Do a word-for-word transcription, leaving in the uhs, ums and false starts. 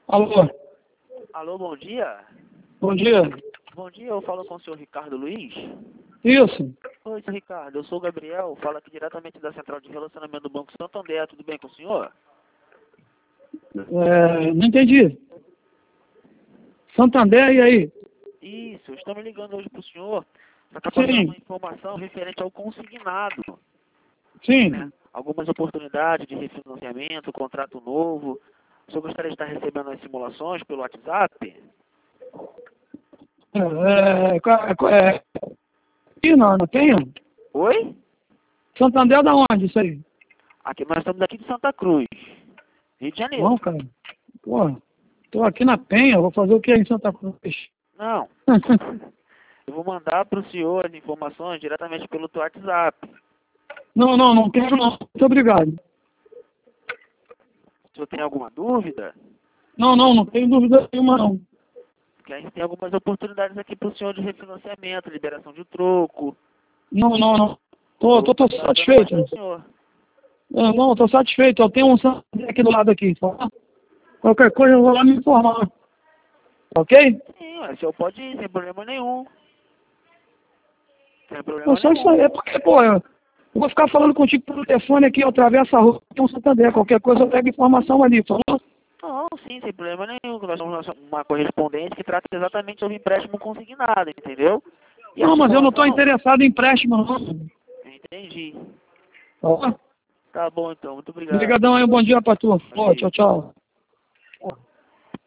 Alô, Alô, bom dia. bom dia. Bom dia, eu falo com o senhor Ricardo Luiz. Isso, Oi, senhor Ricardo, eu sou o Gabriel, falo aqui diretamente da Central de Relacionamento do Banco Santander, tudo bem com o senhor? é, não entendi. Santander, e aí? Isso, estamos ligando hoje para o senhor para estar Sim. passando uma informação referente ao consignado, Sim, né? Algumas oportunidades de refinanciamento, contrato novo. O senhor gostaria de estar recebendo as simulações pelo WhatsApp? é, é, qual- é, aqui não, não tem? Oi? Santander da onde isso aí? Aqui, nós estamos aqui de Santa Cruz, Rio de Janeiro. Não, cara. Pô, tô aqui na Penha, vou fazer o que em Santa Cruz? Não, eu vou mandar para o senhor as informações diretamente pelo teu WhatsApp. Não, não, não quero não. Muito obrigado. Se o senhor tem alguma dúvida, Não, não, não tenho dúvida nenhuma não. que a gente tem algumas oportunidades aqui para o senhor de refinanciamento, liberação de troco. Não, não, não. Tô, tô, tô Tá dando mais satisfeito. pro senhor. É, não, tô satisfeito. Eu tenho um Santander aqui do lado aqui. Tá? Qualquer coisa eu vou lá me informar. Ok? Sim, ué, o senhor pode ir, sem problema nenhum. Sem Não, problema só isso aí, nenhum. é porque, pô, eu eu vou ficar falando contigo pelo telefone aqui, eu atravesso a rua, tem um Santander, qualquer coisa eu pego informação ali, falou? Não, sim, sem problema nenhum. Nós somos uma correspondente que trata exatamente sobre empréstimo consignado, entendeu? E a Não, mas eu não estou simulação? interessado em empréstimo, não. Entendi. Tá? Tá bom então, muito obrigado. Obrigadão aí, um bom dia pra tu. Pô, Valeu. tchau, tchau.